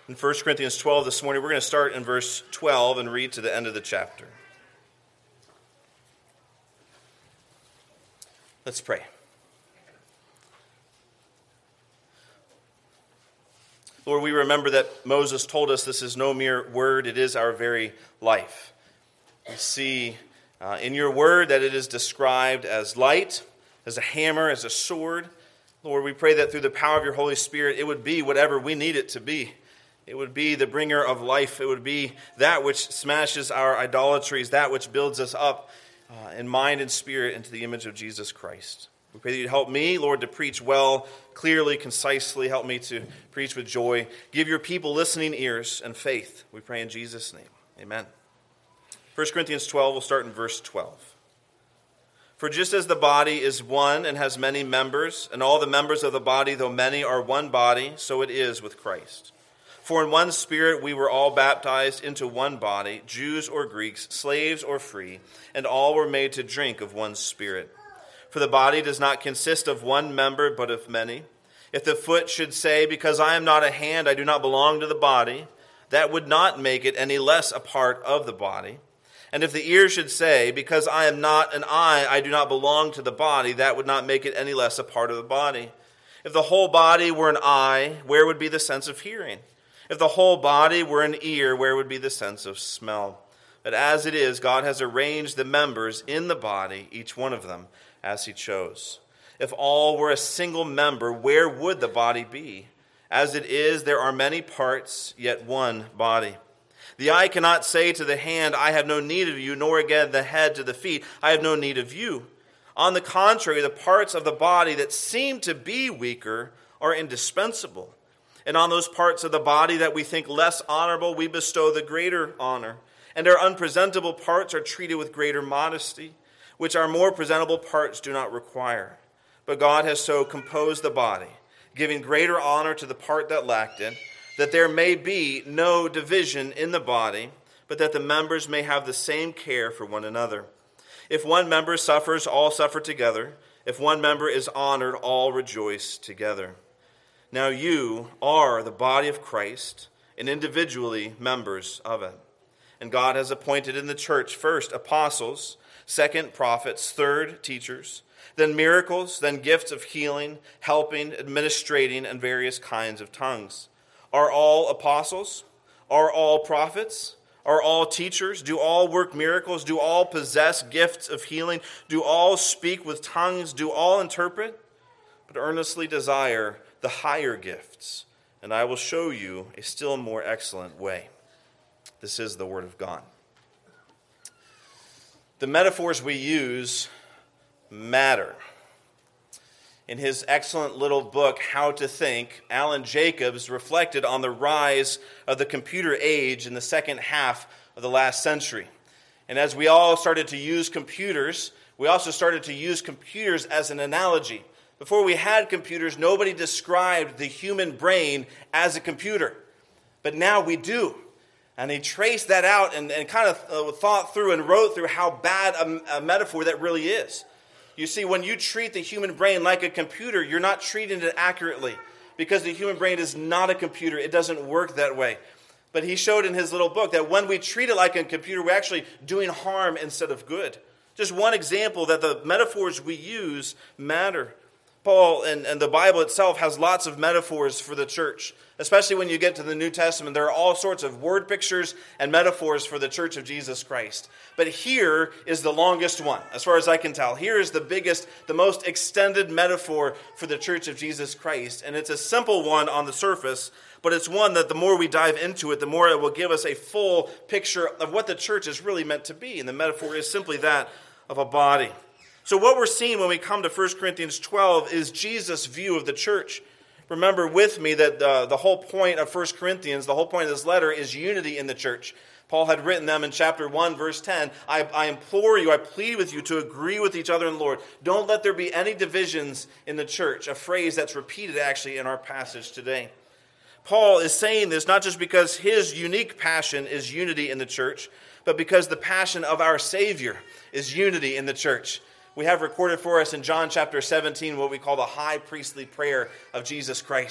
In 1 Corinthians 12 this morning, we're going to start in verse 12 and read to the end of the chapter. Let's pray. Lord, we remember that Moses told us this is no mere word, it is our very life. We see in your word that it is described as light, as a hammer, as a sword. Lord, we pray that through the power of your Holy Spirit, it would be whatever we need it to be. It would be the bringer of life. It would be that which smashes our idolatries, that which builds us up in mind and spirit into the image of Jesus Christ. We pray that you'd help me, Lord, to preach well, clearly, concisely. Help me to preach with joy. Give your people listening ears and faith. We pray in Jesus' name. Amen. 1 Corinthians 12, we'll start in verse 12. For just as the body is one and has many members, and all the members of the body, though many, are one body, so it is with Christ. For in one Spirit we were all baptized into one body, Jews or Greeks, slaves or free, and all were made to drink of one Spirit. For the body does not consist of one member, but of many. If the foot should say, because I am not a hand, I do not belong to the body, that would not make it any less a part of the body. And if the ear should say, because I am not an eye, I do not belong to the body, that would not make it any less a part of the body. If the whole body were an eye, where would be the sense of hearing? If the whole body were an ear, where would be the sense of smell? But as it is, God has arranged the members in the body, each one of them, as he chose. If all were a single member, where would the body be? As it is, there are many parts, yet one body. The eye cannot say to the hand, I have no need of you, nor again the head to the feet, I have no need of you. On the contrary, the parts of the body that seem to be weaker are indispensable. And on those parts of the body that we think less honorable, we bestow the greater honor. And our unpresentable parts are treated with greater modesty, which our more presentable parts do not require. But God has so composed the body, giving greater honor to the part that lacked it, that there may be no division in the body, but that the members may have the same care for one another. If one member suffers, all suffer together. If one member is honored, all rejoice together. Now you are the body of Christ, and individually members of it. And God has appointed in the church first apostles, second prophets, third teachers, then miracles, then gifts of healing, helping, administrating, and various kinds of tongues. Are all apostles? Are all prophets? Are all teachers? Do all work miracles? Do all possess gifts of healing? Do all speak with tongues? Do all interpret? But earnestly desire the higher gifts, and I will show you a still more excellent way. This is the word of God. The metaphors we use matter. In his excellent little book, How to Think, Alan Jacobs reflected on the rise of the computer age in the second half of the last century. And as we all started to use computers, we also started to use computers as an analogy. Before we had computers, nobody described the human brain as a computer. But now we do. And he traced that out and kind of thought through and wrote through how bad a metaphor that really is. You see, when you treat the human brain like a computer, you're not treating it accurately, because the human brain is not a computer. It doesn't work that way. But he showed in his little book that when we treat it like a computer, we're actually doing harm instead of good. Just one example that the metaphors we use matter. Paul and the Bible itself has lots of metaphors for the church, especially when you get to the New Testament. There are all sorts of word pictures and metaphors for the church of Jesus Christ. But here is the longest one, as far as I can tell. Here is the biggest, the most extended metaphor for the church of Jesus Christ. And it's a simple one on the surface, but it's one that the more we dive into it, the more it will give us a full picture of what the church is really meant to be. And the metaphor is simply that of a body. So what we're seeing when we come to 1 Corinthians 12 is Jesus' view of the church. Remember with me that the whole point of 1 Corinthians, the whole point of this letter is unity in the church. Paul had written them in chapter 1, verse 10, I implore you, I plead with you to agree with each other in the Lord. Don't let there be any divisions in the church, a phrase that's repeated actually in our passage today. Paul is saying this not just because his unique passion is unity in the church, but because the passion of our Savior is unity in the church. We have recorded for us in John chapter 17 what we call the high priestly prayer of Jesus Christ,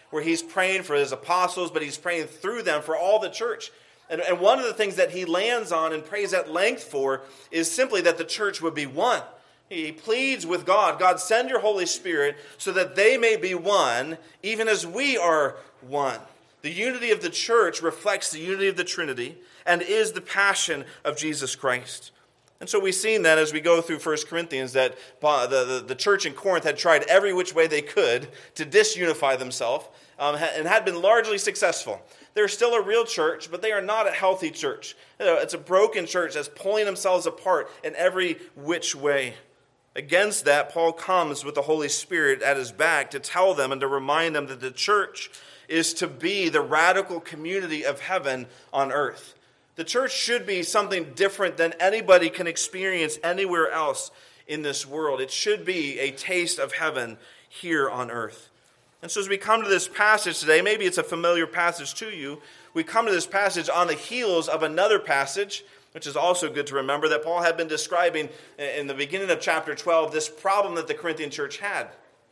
where he's praying for his apostles, but he's praying through them for all the church. And one of the things that he lands on and prays at length for is simply that the church would be one. He pleads with God, God, send your Holy Spirit so that they may be one, even as we are one. The unity of the church reflects the unity of the Trinity and is the passion of Jesus Christ. And so we've seen that as we go through 1 Corinthians, that the church in Corinth had tried every which way they could to disunify themselves and had been largely successful. They're still a real church, but they are not a healthy church. It's a broken church that's pulling themselves apart in every which way. Against that, Paul comes with the Holy Spirit at his back to tell them and to remind them that the church is to be the radical community of heaven on earth. The church should be something different than anybody can experience anywhere else in this world. It should be a taste of heaven here on earth. And so as we come to this passage today, maybe it's a familiar passage to you, we come to this passage on the heels of another passage, which is also good to remember, that Paul had been describing in the beginning of chapter 12, this problem that the Corinthian church had.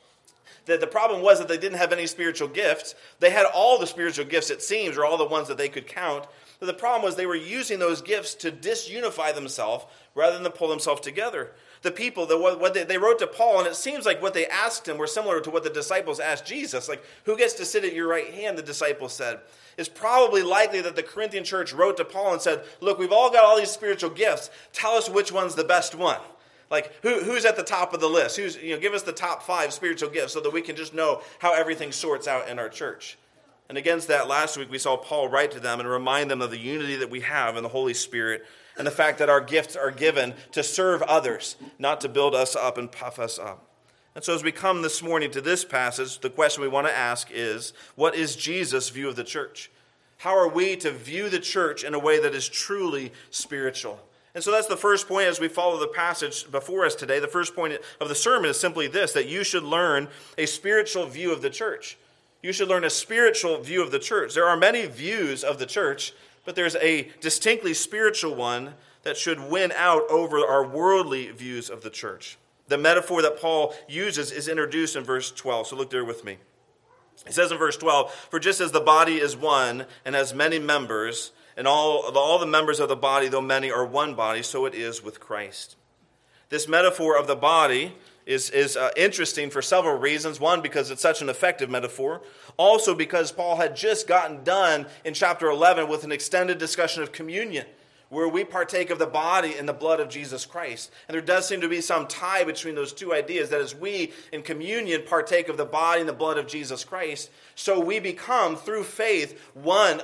The problem was that they didn't have any spiritual gifts. They had all the spiritual gifts, it seems, or all the ones that they could count. But the problem was they were using those gifts to disunify themselves rather than to pull themselves together. The people, they wrote to Paul, and it seems like what they asked him were similar to what the disciples asked Jesus. Like, who gets to sit at your right hand, the disciples said. It's probably likely that the Corinthian church wrote to Paul and said, look, we've all got all these spiritual gifts. Tell us which one's the best one. Like, who's at the top of the list? Give us the top 5 spiritual gifts so that we can just know how everything sorts out in our church. And against that, last week we saw Paul write to them and remind them of the unity that we have in the Holy Spirit and the fact that our gifts are given to serve others, not to build us up and puff us up. And so as we come this morning to this passage, the question we want to ask is, what is Jesus' view of the church? How are we to view the church in a way that is truly spiritual? And so that's the first point as we follow the passage before us today. The first point of the sermon is simply this, that you should learn a spiritual view of the church. You should learn a spiritual view of the church. There are many views of the church, but there's a distinctly spiritual one that should win out over our worldly views of the church. The metaphor that Paul uses is introduced in verse 12, so look there with me. He says in verse 12, for just as the body is one and has many members, and all the members of the body, though many, are one body, so it is with Christ. This metaphor of the body is interesting for several reasons. One, because it's such an effective metaphor. Also, because Paul had just gotten done in chapter 11 with an extended discussion of communion, where we partake of the body and the blood of Jesus Christ. And there does seem to be some tie between those two ideas, that as we in communion partake of the body and the blood of Jesus Christ, so we become, through faith, one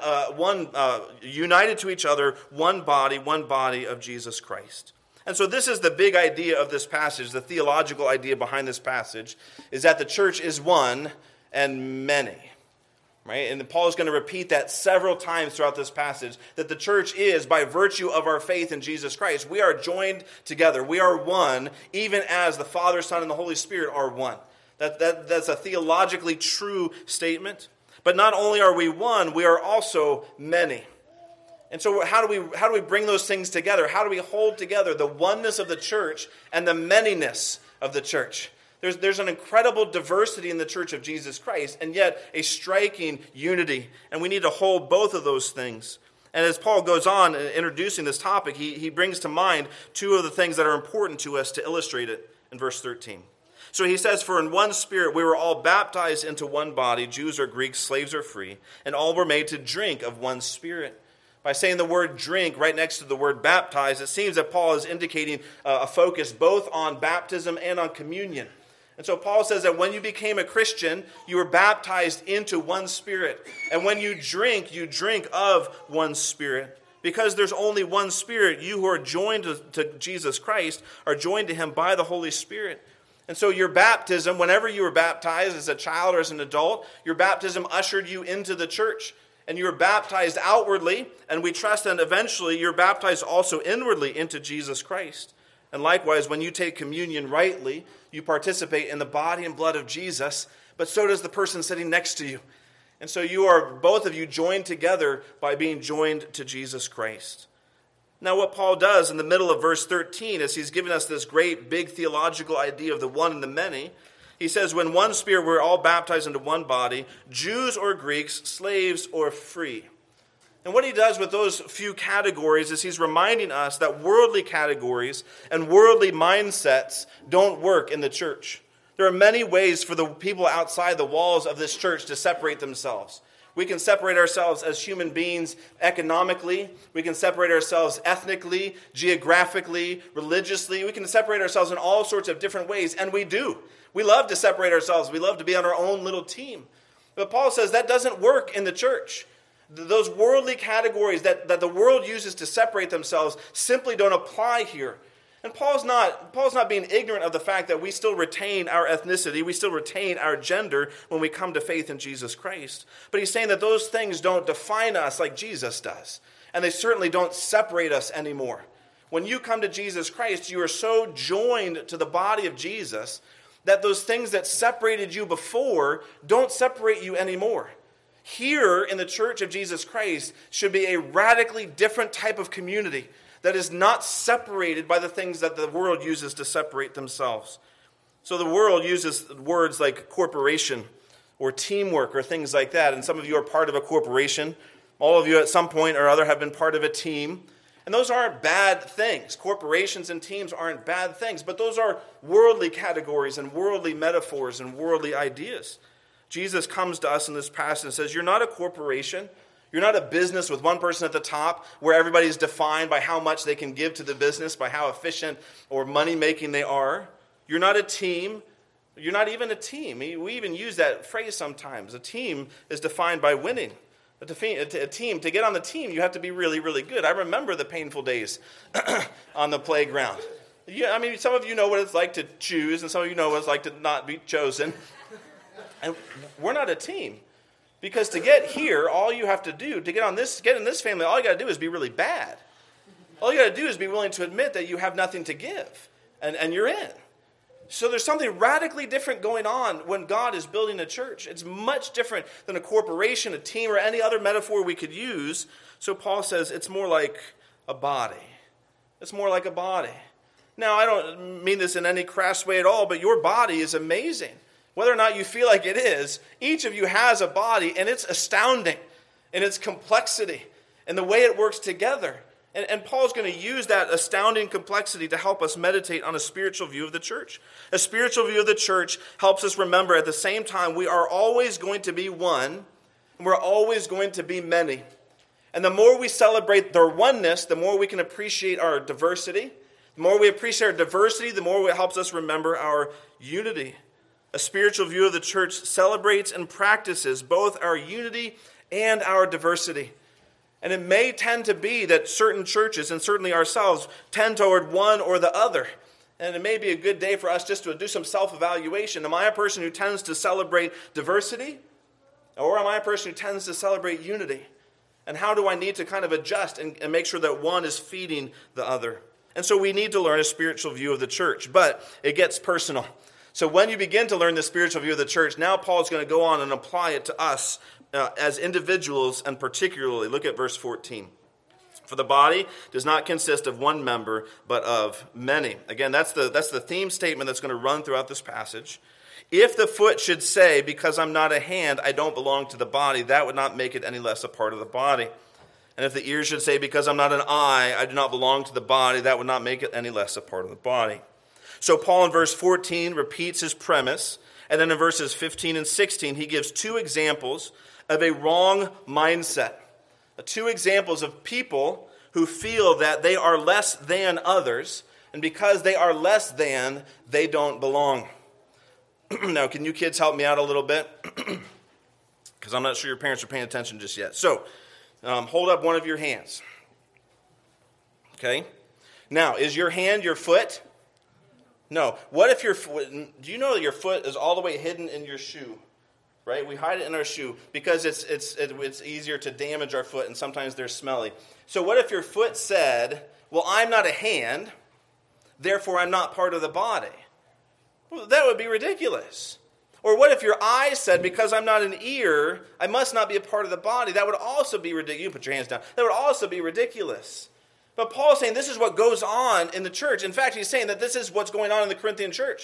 united to each other, one body of Jesus Christ. And so this is the big idea of this passage, the theological idea behind this passage, is that the church is one and many. Right? And Paul is going to repeat that several times throughout this passage, that the church is, by virtue of our faith in Jesus Christ, we are joined together. We are one, even as the Father, Son, and the Holy Spirit are one. That's a theologically true statement. But not only are we one, we are also many. And so how do we bring those things together? How do we hold together the oneness of the church and the manyness of the church? There's an incredible diversity in the church of Jesus Christ, and yet a striking unity. And we need to hold both of those things. And as Paul goes on introducing this topic, he brings to mind two of the things that are important to us to illustrate it in verse 13. So he says, for in one spirit we were all baptized into one body, Jews or Greeks, slaves or free, and all were made to drink of one spirit. By saying the word drink right next to the word baptize, it seems that Paul is indicating a focus both on baptism and on communion. And so Paul says that when you became a Christian, you were baptized into one spirit. And when you drink of one spirit. Because there's only one spirit, you who are joined to Jesus Christ are joined to him by the Holy Spirit. And so your baptism, whenever you were baptized as a child or as an adult, your baptism ushered you into the church. And you were baptized outwardly, and we trust that eventually you're baptized also inwardly into Jesus Christ. And likewise, when you take communion rightly, you participate in the body and blood of Jesus, but so does the person sitting next to you. And so you are, both of you, joined together by being joined to Jesus Christ. Now what Paul does in the middle of verse 13 is he's giving us this great big theological idea of the one and the many. He says, when one Spirit, we're all baptized into one body, Jews or Greeks, slaves or free. And what he does with those few categories is he's reminding us that worldly categories and worldly mindsets don't work in the church. There are many ways for the people outside the walls of this church to separate themselves. We can separate ourselves as human beings economically. We can separate ourselves ethnically, geographically, religiously. We can separate ourselves in all sorts of different ways, and we do. We love to separate ourselves. We love to be on our own little team. But Paul says that doesn't work in the church. Those worldly categories that the world uses to separate themselves simply don't apply here. And Paul's not being ignorant of the fact that we still retain our ethnicity, we still retain our gender when we come to faith in Jesus Christ. But he's saying that those things don't define us like Jesus does. And they certainly don't separate us anymore. When you come to Jesus Christ, you are so joined to the body of Jesus that those things that separated you before don't separate you anymore. Here in the church of Jesus Christ should be a radically different type of community that is not separated by the things that the world uses to separate themselves. So the world uses words like corporation or teamwork or things like that. And some of you are part of a corporation. All of you at some point or other have been part of a team. And those aren't bad things. Corporations and teams aren't bad things. But those are worldly categories and worldly metaphors and worldly ideas. Jesus comes to us in this passage and says, you're not a corporation. You're not a business with one person at the top where everybody's defined by how much they can give to the business, by how efficient or money-making they are. You're not a team. You're not even a team. We even use that phrase sometimes. A team is defined by winning. A team, to get on the team, you have to be really, really good. I remember the painful days on the playground. I mean, some of you know what it's like to choose, and some of you know what it's like to not be chosen. And we're not a team. Because to get here, all you have to do, to get in this family, all you got to do is be really bad. All you got to do is be willing to admit that you have nothing to give. And you're in. So there's something radically different going on when God is building a church. It's much different than a corporation, a team, or any other metaphor we could use. So Paul says it's more like a body. It's more like a body. Now, I don't mean this in any crass way at all, but your body is amazing. Whether or not you feel like it is, each of you has a body, and it's astounding in its complexity and the way it works together. And Paul's going to use that astounding complexity to help us meditate on a spiritual view of the church. A spiritual view of the church helps us remember at the same time we are always going to be one, and we're always going to be many. And the more we celebrate their oneness, the more we can appreciate our diversity. The more we appreciate our diversity, the more it helps us remember our unity. A spiritual view of the church celebrates and practices both our unity and our diversity. And it may tend to be that certain churches, and certainly ourselves, tend toward one or the other. And it may be a good day for us just to do some self-evaluation. Am I a person who tends to celebrate diversity? Or am I a person who tends to celebrate unity? And how do I need to kind of adjust and make sure that one is feeding the other? And so we need to learn a spiritual view of the church. But it gets personal. So when you begin to learn the spiritual view of the church, now Paul's going to go on and apply it to us as individuals, and particularly, look at verse 14. For the body does not consist of one member, but of many. Again, that's the theme statement that's going to run throughout this passage. If the foot should say, because I'm not a hand, I don't belong to the body, that would not make it any less a part of the body. And if the ear should say, because I'm not an eye, I do not belong to the body, that would not make it any less a part of the body. So Paul in verse 14 repeats his premise, and then in verses 15 and 16 he gives two examples of a wrong mindset. Two examples of people who feel that they are less than others, and because they are less than, they don't belong. Now, can you kids help me out a little bit? Because I'm not sure your parents are paying attention just yet. So, hold up one of your hands. Okay? Now, is your hand your foot? No. What if your foot, do you know that your foot is all the way hidden in your shoe? Right? We hide it in our shoe because it's easier to damage our foot, and sometimes they're smelly. So what if your foot said, well, I'm not a hand, therefore I'm not part of the body? Well, that would be ridiculous. Or what if your eye said, because I'm not an ear, I must not be a part of the body? That would also be ridiculous. You put your hands down. That would also be ridiculous. But Paul's saying this is what goes on in the church. In fact, he's saying that this is what's going on in the Corinthian church.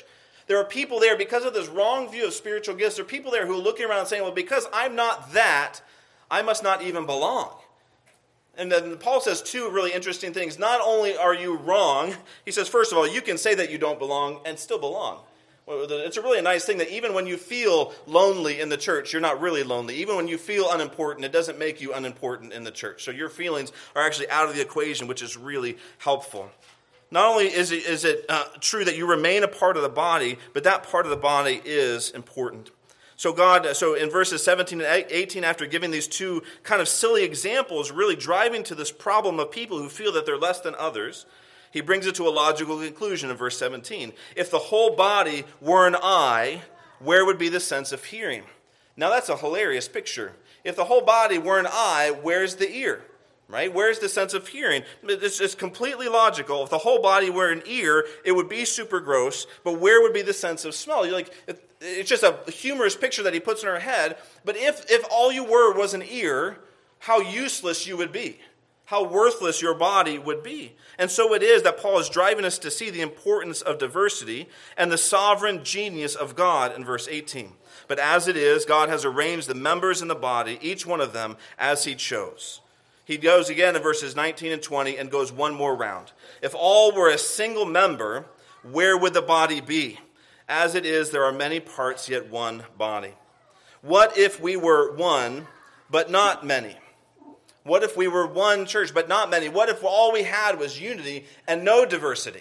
There are people there, because of this wrong view of spiritual gifts, there are people there who are looking around and saying, well, because I'm not that, I must not even belong. And then Paul says two really interesting things. Not only are you wrong, he says, first of all, you can say that you don't belong and still belong. It's a really nice thing that even when you feel lonely in the church, you're not really lonely. Even when you feel unimportant, it doesn't make you unimportant in the church. So your feelings are actually out of the equation, which is really helpful. Not only is it true that you remain a part of the body, but that part of the body is important. So in verses 17 and 18, after giving these two kind of silly examples, really driving to this problem of people who feel that they're less than others, he brings it to a logical conclusion in verse 17. If the whole body were an eye, where would be the sense of hearing? Now that's a hilarious picture. If the whole body were an eye, where's the ear? Right? Where's the sense of hearing? It's completely logical. If the whole body were an ear, it would be super gross, but where would be the sense of smell? It's just a humorous picture that he puts in our head, but if all you were was an ear, how useless you would be. How worthless your body would be. And so it is that Paul is driving us to see the importance of diversity and the sovereign genius of God in verse 18. But as it is, God has arranged the members in the body, each one of them, as he chose. He goes again in verses 19 and 20 and goes one more round. If all were a single member, where would the body be? As it is, there are many parts, yet one body. What if we were one, but not many? What if we were one church, but not many? What if all we had was unity and no diversity?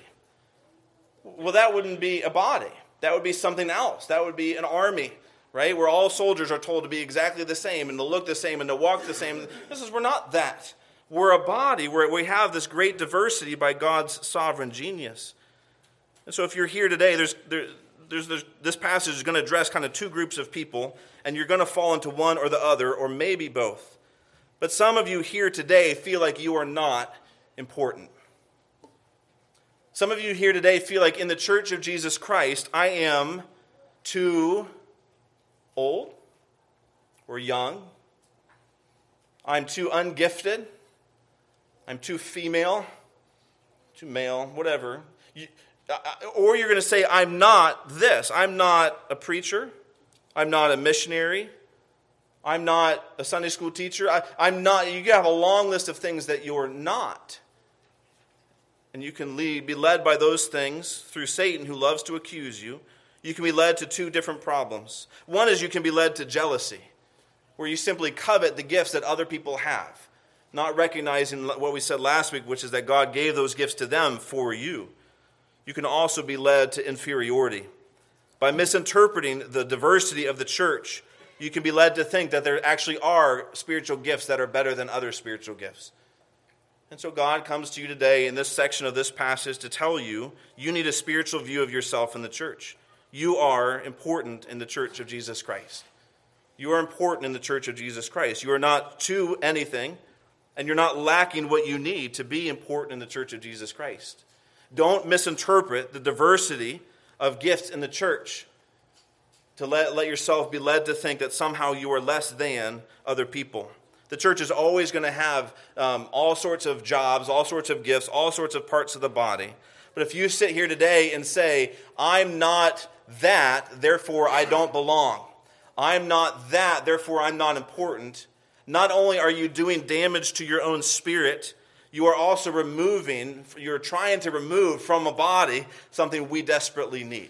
Well, that wouldn't be a body. That would be something else. That would be an army, right? Where all soldiers are told to be exactly the same and to look the same and to walk the same. We're not that. We're a body where we have this great diversity by God's sovereign genius. And so if you're here today, this passage is going to address kind of two groups of people, and you're going to fall into one or the other, or maybe both. But some of you here today feel like you are not important. Some of you here today feel like in the Church of Jesus Christ, I am too old or young. I'm too ungifted. I'm too female, too male, whatever. Or you're going to say, I'm not this. I'm not a preacher. I'm not a missionary. I'm not a Sunday school teacher. I'm not. You have a long list of things that you're not. And you can be led by those things through Satan, who loves to accuse you. You can be led to two different problems. One is you can be led to jealousy, where you simply covet the gifts that other people have, not recognizing what we said last week, which is that God gave those gifts to them for you. You can also be led to inferiority. By misinterpreting the diversity of the church, you can be led to think that there actually are spiritual gifts that are better than other spiritual gifts. And so God comes to you today in this section of this passage to tell you, you need a spiritual view of yourself in the church. You are important in the Church of Jesus Christ. You are important in the Church of Jesus Christ. You are not to anything, and you're not lacking what you need to be important in the Church of Jesus Christ. Don't misinterpret the diversity of gifts in the church to let yourself be led to think that somehow you are less than other people. The church is always going to have all sorts of jobs, all sorts of gifts, all sorts of parts of the body. But if you sit here today and say, I'm not that, therefore I don't belong. I'm not that, therefore I'm not important. Not only are you doing damage to your own spirit, you are also you're trying to remove from a body something we desperately need.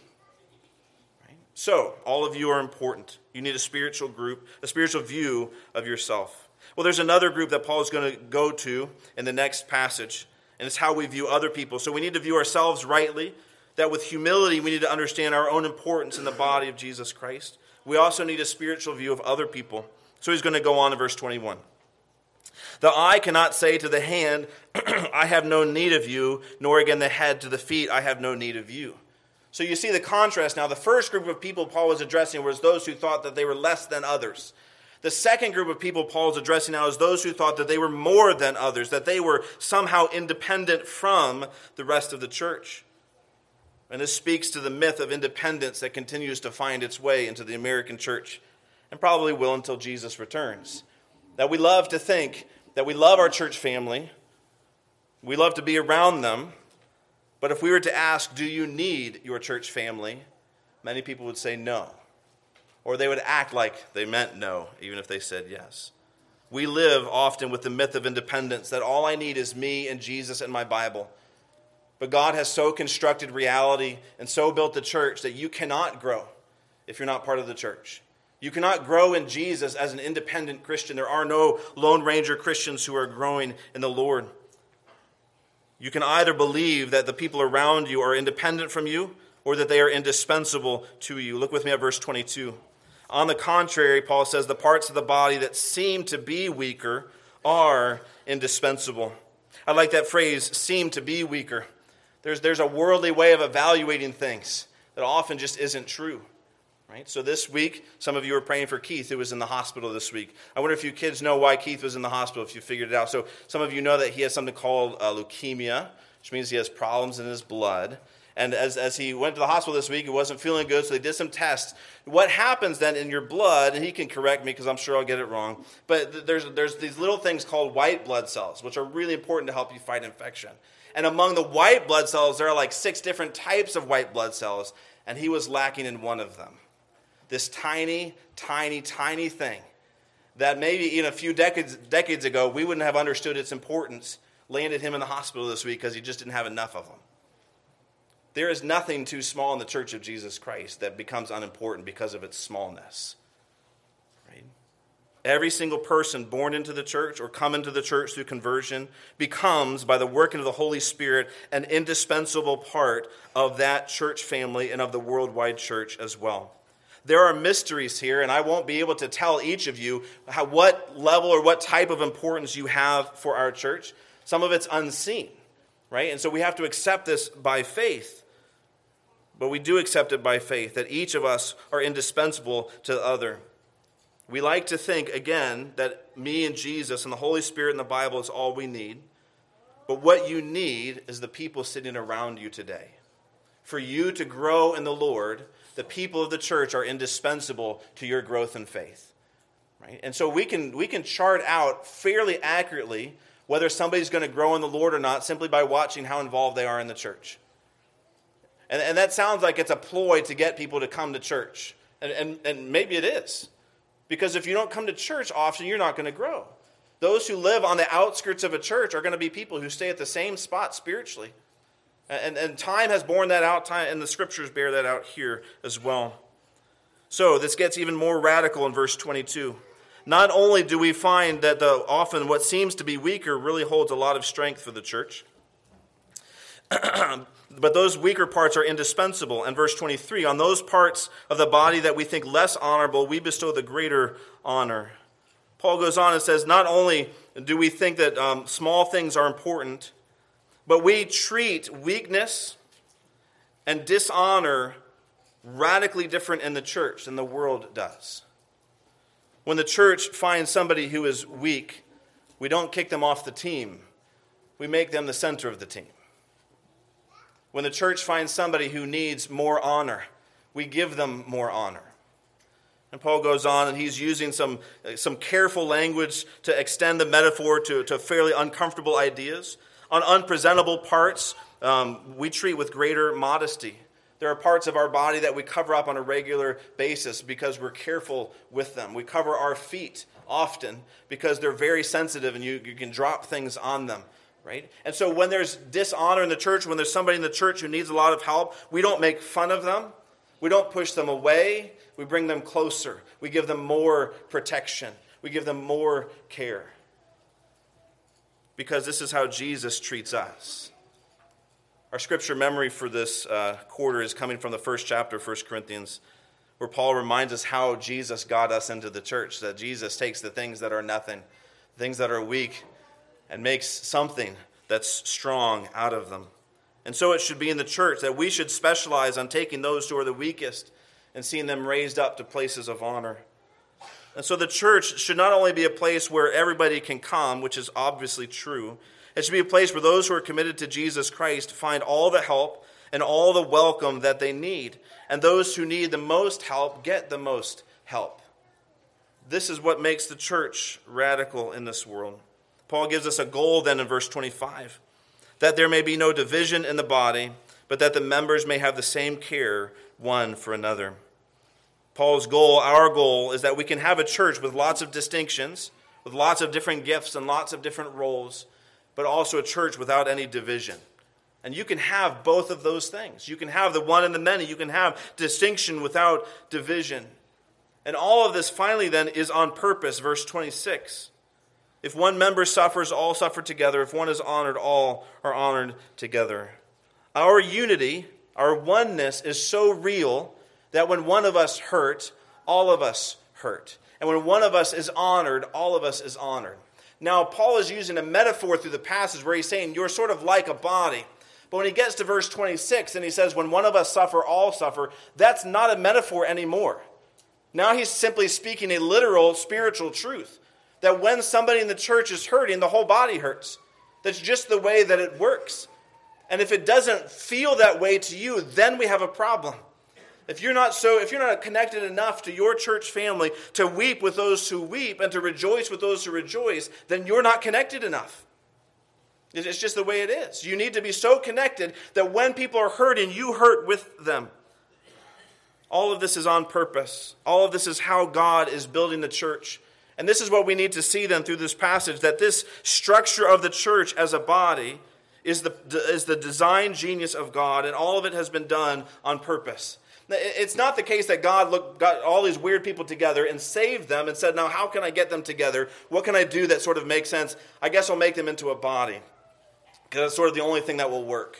So, all of you are important. You need a spiritual view of yourself. Well, there's another group that Paul is going to go to in the next passage, and it's how we view other people. So we need to view ourselves rightly, that with humility we need to understand our own importance in the body of Jesus Christ. We also need a spiritual view of other people. So he's going to go on in verse 21. The eye cannot say to the hand, I have no need of you, nor again the head to the feet, I have no need of you. So you see the contrast now. The first group of people Paul was addressing was those who thought that they were less than others. The second group of people Paul is addressing now is those who thought that they were more than others, that they were somehow independent from the rest of the church. And this speaks to the myth of independence that continues to find its way into the American church, and probably will until Jesus returns. That we love to think that we love our church family, we love to be around them, but if we were to ask, do you need your church family? Many people would say no. Or they would act like they meant no, even if they said yes. We live often with the myth of independence, that all I need is me and Jesus and my Bible. But God has so constructed reality and so built the church that you cannot grow if you're not part of the church. You cannot grow in Jesus as an independent Christian. There are no Lone Ranger Christians who are growing in the Lord. You can either believe that the people around you are independent from you or that they are indispensable to you. Look with me at verse 22. On the contrary, Paul says, the parts of the body that seem to be weaker are indispensable. I like that phrase, seem to be weaker. There's a worldly way of evaluating things that often just isn't true. Right? So this week, some of you are praying for Keith, who was in the hospital this week. I wonder if you kids know why Keith was in the hospital, if you figured it out. So some of you know that he has something called leukemia, which means he has problems in his blood. And as he went to the hospital this week, he wasn't feeling good, so they did some tests. What happens then in your blood, and he can correct me because I'm sure I'll get it wrong, but there's these little things called white blood cells, which are really important to help you fight infection. And among the white blood cells, there are like 6 different types of white blood cells, and he was lacking in one of them. This tiny, tiny, tiny thing that maybe in a few decades ago, we wouldn't have understood its importance, landed him in the hospital this week because he just didn't have enough of them. There is nothing too small in the Church of Jesus Christ that becomes unimportant because of its smallness. Right? Every single person born into the church or come into the church through conversion becomes, by the working of the Holy Spirit, an indispensable part of that church family and of the worldwide church as well. There are mysteries here, and I won't be able to tell each of you what level or what type of importance you have for our church. Some of it's unseen, right? And so we have to accept this by faith. But we do accept it by faith, that each of us are indispensable to the other. We like to think, again, that me and Jesus and the Holy Spirit and the Bible is all we need. But what you need is the people sitting around you today. For you to grow in the Lord, the people of the church are indispensable to your growth in faith. Right? And so we can chart out fairly accurately whether somebody's going to grow in the Lord or not simply by watching how involved they are in the church. And that sounds like it's a ploy to get people to come to church. And maybe it is. Because if you don't come to church often, you're not going to grow. Those who live on the outskirts of a church are going to be people who stay at the same spot spiritually. And time has borne that out, and the scriptures bear that out here as well. So this gets even more radical in verse 22. Not only do we find that often what seems to be weaker really holds a lot of strength for the church, but those weaker parts are indispensable. And verse 23, on those parts of the body that we think less honorable, we bestow the greater honor. Paul goes on and says, not only do we think that small things are important, but we treat weakness and dishonor radically different in the church than the world does. When the church finds somebody who is weak, we don't kick them off the team. We make them the center of the team. When the church finds somebody who needs more honor, we give them more honor. And Paul goes on, and he's using some careful language to extend the metaphor to fairly uncomfortable ideas. On unpresentable parts, we treat with greater modesty. There are parts of our body that we cover up on a regular basis because we're careful with them. We cover our feet often because they're very sensitive and you can drop things on them. Right? And so when there's dishonor in the church, when there's somebody in the church who needs a lot of help, we don't make fun of them. We don't push them away. We bring them closer. We give them more protection. We give them more care. Because this is how Jesus treats us. Our scripture memory for this quarter is coming from the first chapter of 1 Corinthians, where Paul reminds us how Jesus got us into the church, that Jesus takes the things that are nothing, things that are weak, and makes something that's strong out of them. And so it should be in the church that we should specialize on taking those who are the weakest and seeing them raised up to places of honor. And so the church should not only be a place where everybody can come, which is obviously true, it should be a place where those who are committed to Jesus Christ find all the help and all the welcome that they need. And those who need the most help get the most help. This is what makes the church radical in this world. Paul gives us a goal then in verse 25, that there may be no division in the body, but that the members may have the same care one for another. Paul's goal, our goal, is that we can have a church with lots of distinctions, with lots of different gifts and lots of different roles, but also a church without any division. And you can have both of those things. You can have the one and the many. You can have distinction without division. And all of this finally then is on purpose, verse 26. If one member suffers, all suffer together. If one is honored, all are honored together. Our unity, our oneness is so real that when one of us hurt, all of us hurt. And when one of us is honored, all of us is honored. Now, Paul is using a metaphor through the passage where he's saying you're sort of like a body. But when he gets to verse 26 and he says, when one of us suffer, all suffer, that's not a metaphor anymore. Now he's simply speaking a literal spiritual truth. That when somebody in the church is hurting, the whole body hurts. That's just the way that it works. And if it doesn't feel that way to you, then we have a problem. If you're not connected enough to your church family to weep with those who weep and to rejoice with those who rejoice, then you're not connected enough. It's just the way it is. You need to be so connected that when people are hurting, you hurt with them. All of this is on purpose. All of this is how God is building the church. And this is what we need to see then through this passage, that this structure of the church as a body is the design genius of God, and all of it has been done on purpose. It's not the case that God got all these weird people together and saved them and said, now how can I get them together? What can I do that sort of makes sense? I guess I'll make them into a body, because that's sort of the only thing that will work.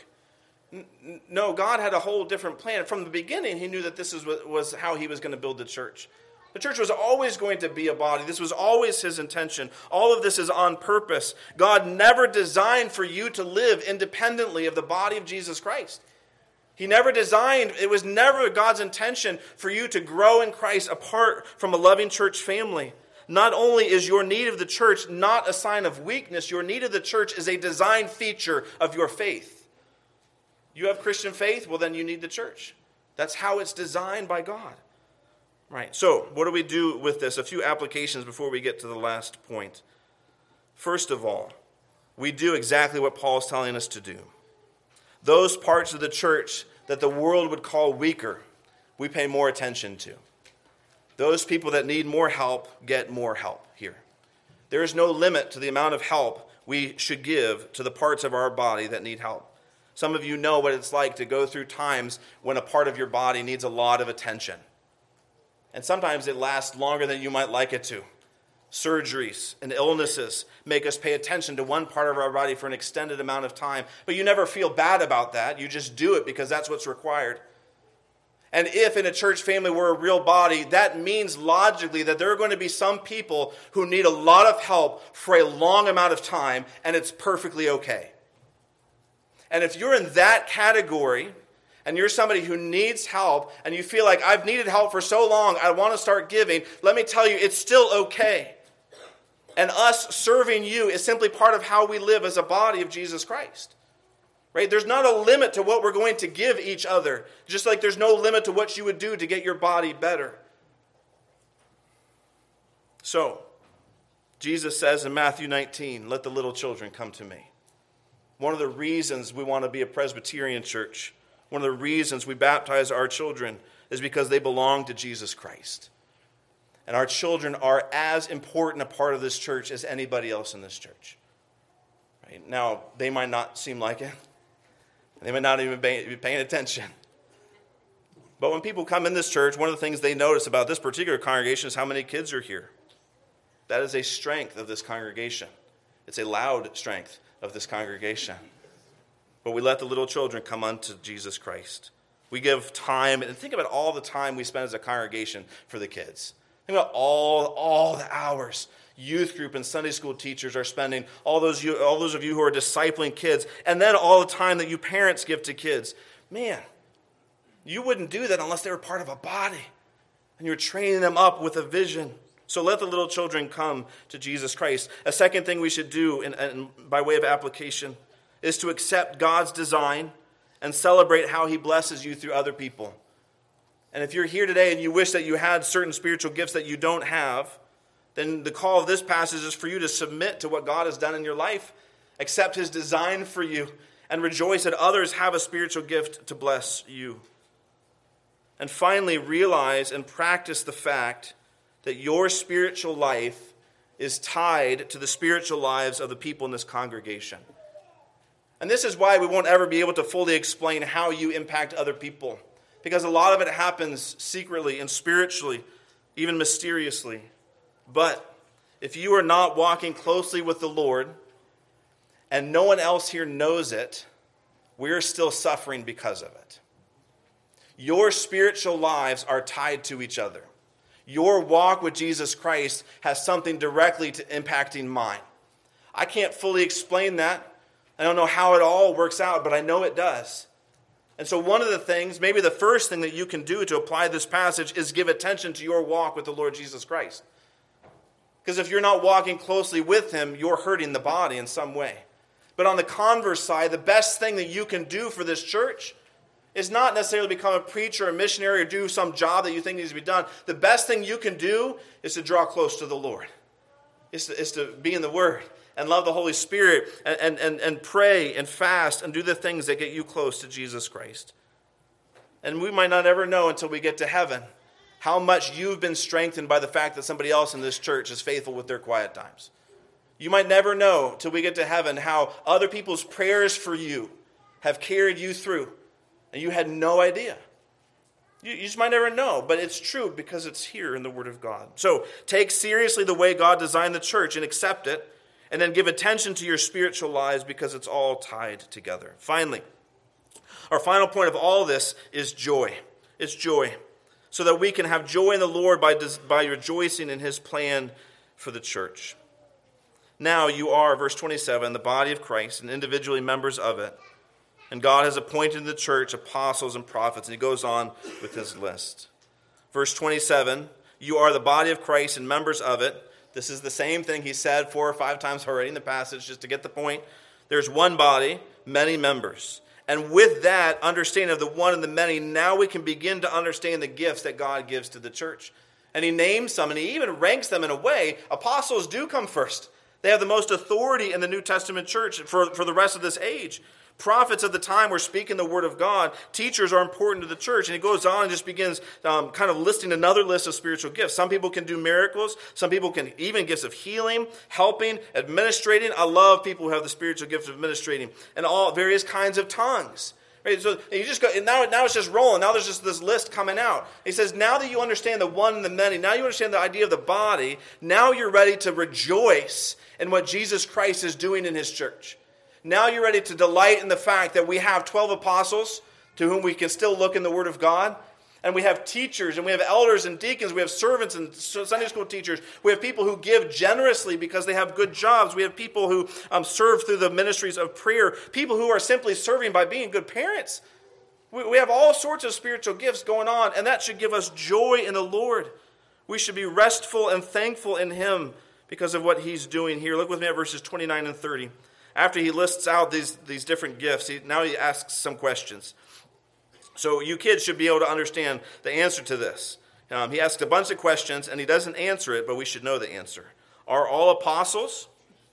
No, God had a whole different plan. From the beginning, he knew that this was how he was going to build the church. The church was always going to be a body. This was always his intention. All of this is on purpose. God never designed for you to live independently of the body of Jesus Christ. He never designed, it was never God's intention for you to grow in Christ apart from a loving church family. Not only is your need of the church not a sign of weakness, your need of the church is a design feature of your faith. You have Christian faith, well then you need the church. That's how it's designed by God. Right, so what do we do with this? A few applications before we get to the last point. First of all, we do exactly what Paul is telling us to do. Those parts of the church that the world would call weaker, we pay more attention to. Those people that need more help get more help here. There is no limit to the amount of help we should give to the parts of our body that need help. Some of you know what it's like to go through times when a part of your body needs a lot of attention. And sometimes it lasts longer than you might like it to. Surgeries and illnesses make us pay attention to one part of our body for an extended amount of time. But you never feel bad about that. You just do it because that's what's required. And if in a church family we're a real body, that means logically that there are going to be some people who need a lot of help for a long amount of time, and it's perfectly okay. And if you're in that category, and you're somebody who needs help, and you feel like, I've needed help for so long, I want to start giving, let me tell you, it's still okay. And us serving you is simply part of how we live as a body of Jesus Christ. Right? There's not a limit to what we're going to give each other, just like there's no limit to what you would do to get your body better. So, Jesus says in Matthew 19, let the little children come to me. One of the reasons we want to be a Presbyterian church, one of the reasons we baptize our children is because they belong to Jesus Christ. And our children are as important a part of this church as anybody else in this church. Right? Now, they might not seem like it. They might not even be paying attention. But when people come in this church, one of the things they notice about this particular congregation is how many kids are here. That is a strength of this congregation. It's a loud strength of this congregation. But we let the little children come unto Jesus Christ. We give time, and think about all the time we spend as a congregation for the kids. Think about all the hours youth group and Sunday school teachers are spending, all those of you who are discipling kids, and then all the time that you parents give to kids. Man, you wouldn't do that unless they were part of a body, and you're training them up with a vision. So let the little children come to Jesus Christ. A second thing we should do, and by way of application, is to accept God's design and celebrate how he blesses you through other people. And if you're here today and you wish that you had certain spiritual gifts that you don't have, then the call of this passage is for you to submit to what God has done in your life, accept his design for you, and rejoice that others have a spiritual gift to bless you. And finally, realize and practice the fact that your spiritual life is tied to the spiritual lives of the people in this congregation. And this is why we won't ever be able to fully explain how you impact other people, because a lot of it happens secretly and spiritually, even mysteriously. But if you are not walking closely with the Lord, and no one else here knows it, we're still suffering because of it. Your spiritual lives are tied to each other. Your walk with Jesus Christ has something directly to impacting mine. I can't fully explain that. I don't know how it all works out, but I know it does. And so one of the things, maybe the first thing that you can do to apply this passage is give attention to your walk with the Lord Jesus Christ. Because if you're not walking closely with him, you're hurting the body in some way. But on the converse side, the best thing that you can do for this church is not necessarily become a preacher or a missionary or do some job that you think needs to be done. The best thing you can do is to draw close to the Lord. Is to be in the Word and love the Holy Spirit and pray and fast and do the things that get you close to Jesus Christ. And we might not ever know until we get to heaven how much you've been strengthened by the fact that somebody else in this church is faithful with their quiet times. You might never know till we get to heaven how other people's prayers for you have carried you through. And you had no idea. You just might never know, but it's true because it's here in the Word of God. So take seriously the way God designed the church and accept it, and then give attention to your spiritual lives because it's all tied together. Finally, our final point of all this is joy. It's joy. So that we can have joy in the Lord by rejoicing in his plan for the church. Now you are, verse 27, the body of Christ and individually members of it. And God has appointed in the church apostles and prophets. And he goes on with his list. Verse 27, you are the body of Christ and members of it. This is the same thing he said 4 or 5 times already in the passage, just to get the point. There's one body, many members. And with that understanding of the one and the many, now we can begin to understand the gifts that God gives to the church. And he names some, and he even ranks them in a way. Apostles do come first. They have the most authority in the New Testament church for the rest of this age. Prophets of the time were speaking the word of God. Teachers are important to the church. And he goes on and just begins kind of listing another list of spiritual gifts. Some people can do miracles. Some people can even gifts of healing, helping, administrating. I love people who have the spiritual gift of administrating. And all various kinds of tongues. Right? So you just go, and now it's just rolling. Now there's just this list coming out. He says, now that you understand the one and the many, now you understand the idea of the body, now you're ready to rejoice in what Jesus Christ is doing in his church. Now you're ready to delight in the fact that we have 12 apostles to whom we can still look in the Word of God. And we have teachers, and we have elders and deacons. We have servants and Sunday school teachers. We have people who give generously because they have good jobs. We have people who serve through the ministries of prayer. People who are simply serving by being good parents. We have all sorts of spiritual gifts going on, and that should give us joy in the Lord. We should be restful and thankful in him because of what he's doing here. Look with me at verses 29 and 30. After he lists out these different gifts, now he asks some questions. So you kids should be able to understand the answer to this. He asks a bunch of questions, and he doesn't answer it, but we should know the answer. Are all apostles?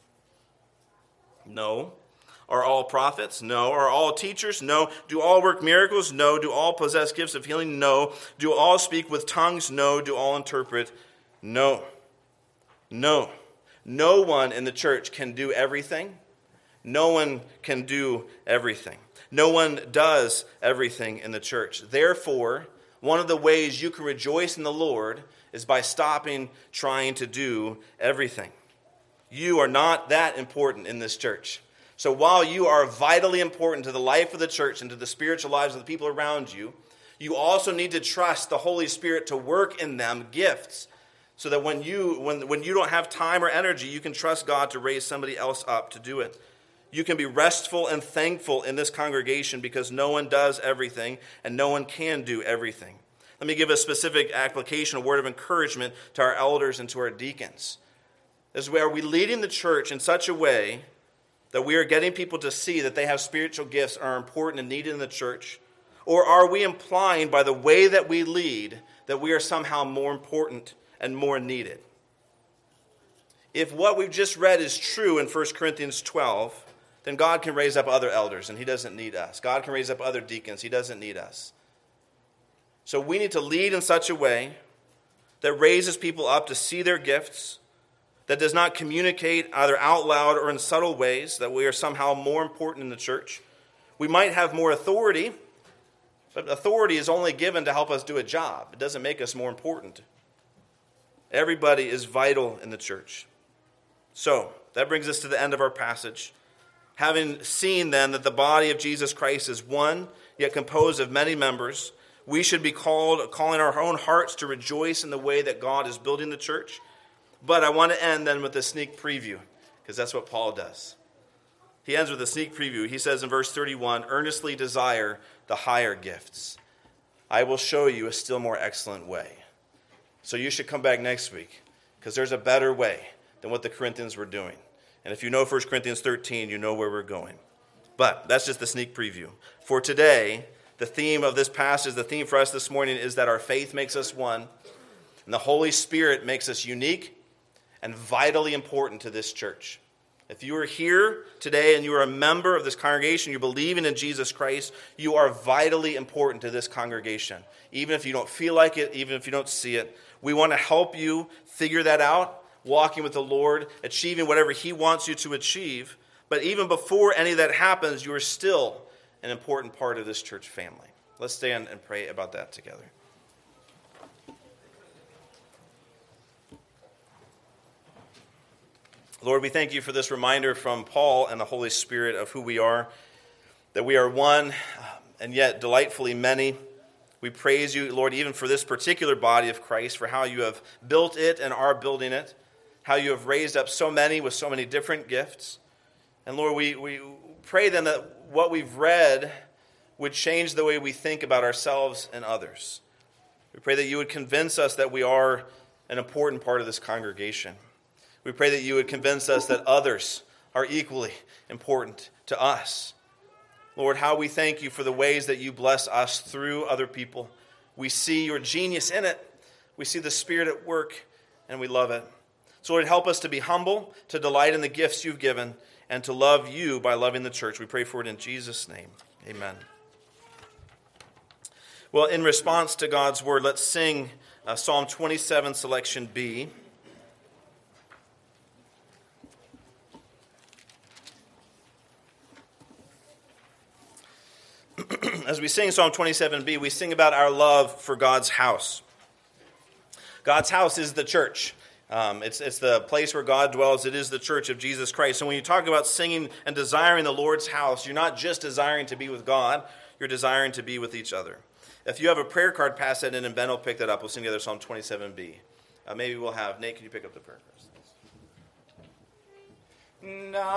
No. Are all prophets? No. Are all teachers? No. Do all work miracles? No. Do all possess gifts of healing? No. Do all speak with tongues? No. Do all interpret? No. No. No one in the church can do everything. No one can do everything. No one does everything in the church. Therefore, one of the ways you can rejoice in the Lord is by stopping trying to do everything. You are not that important in this church. So while you are vitally important to the life of the church and to the spiritual lives of the people around you, you also need to trust the Holy Spirit to work in them gifts so that when you don't have time or energy, you can trust God to raise somebody else up to do it. You can be restful and thankful in this congregation because no one does everything and no one can do everything. Let me give a specific application, a word of encouragement to our elders and to our deacons. This is where we leading the church in such a way that we are getting people to see that they have spiritual gifts are important and needed in the church? Or are we implying by the way that we lead that we are somehow more important and more needed? If what we've just read is true in 1 Corinthians 12, then God can raise up other elders, and he doesn't need us. God can raise up other deacons. He doesn't need us. So we need to lead in such a way that raises people up to see their gifts, that does not communicate either out loud or in subtle ways that we are somehow more important in the church. We might have more authority, but authority is only given to help us do a job. It doesn't make us more important. Everybody is vital in the church. So, that brings us to the end of our passage. Having seen then that the body of Jesus Christ is one, yet composed of many members, we should be calling our own hearts to rejoice in the way that God is building the church. But I want to end then with a sneak preview, because that's what Paul does. He ends with a sneak preview. He says in verse 31, earnestly desire the higher gifts. I will show you a still more excellent way. So you should come back next week, because there's a better way than what the Corinthians were doing. And if you know 1 Corinthians 13, you know where we're going. But that's just the sneak preview. For today, the theme of this passage, the theme for us this morning is that our faith makes us one, and the Holy Spirit makes us unique and vitally important to this church. If you are here today and you are a member of this congregation, you're believing in Jesus Christ, you are vitally important to this congregation. Even if you don't feel like it, even if you don't see it, we want to help you figure that out, walking with the Lord, achieving whatever he wants you to achieve. But even before any of that happens, you are still an important part of this church family. Let's stand and pray about that together. Lord, we thank you for this reminder from Paul and the Holy Spirit of who we are, that we are one and yet delightfully many. We praise you, Lord, even for this particular body of Christ, for how you have built it and are building it, how you have raised up so many with so many different gifts. And Lord, we pray then that what we've read would change the way we think about ourselves and others. We pray that you would convince us that we are an important part of this congregation. We pray that you would convince us that others are equally important to us. Lord, how we thank you for the ways that you bless us through other people. We see your genius in it. We see the Spirit at work, and we love it. So Lord, help us to be humble, to delight in the gifts you've given, and to love you by loving the church. We pray for it in Jesus' name. Amen. Well, in response to God's word, let's sing Psalm 27, selection B. As we sing Psalm 27b, we sing about our love for God's house. God's house is the church. It's the place where God dwells. It is the church of Jesus Christ. So when you talk about singing and desiring the Lord's house, you're not just desiring to be with God, you're desiring to be with each other. If you have a prayer card, pass that in, and Ben will pick that up. We'll sing together Psalm 27b. Maybe we'll have Nate, can you pick up the prayer card?